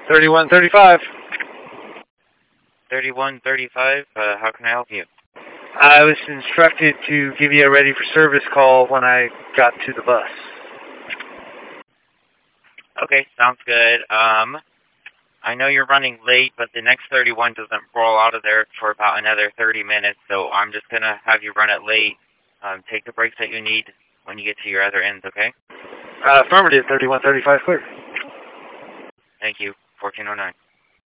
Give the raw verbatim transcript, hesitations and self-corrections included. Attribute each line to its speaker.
Speaker 1: thirty-one thirty-five.
Speaker 2: thirty-one thirty-five, uh, how can I help you?
Speaker 1: I was instructed to give you a ready for service call when I got to the bus.
Speaker 2: Okay, sounds good. Um, I know you're running late, but the next thirty-one doesn't roll out of there for about another thirty minutes, so I'm just going to have you run it late. Um, take the breaks that you need when you get to your other ends, okay?
Speaker 1: Uh, affirmative, thirty-one thirty-five clear.
Speaker 2: Thank you. fourteen oh nine.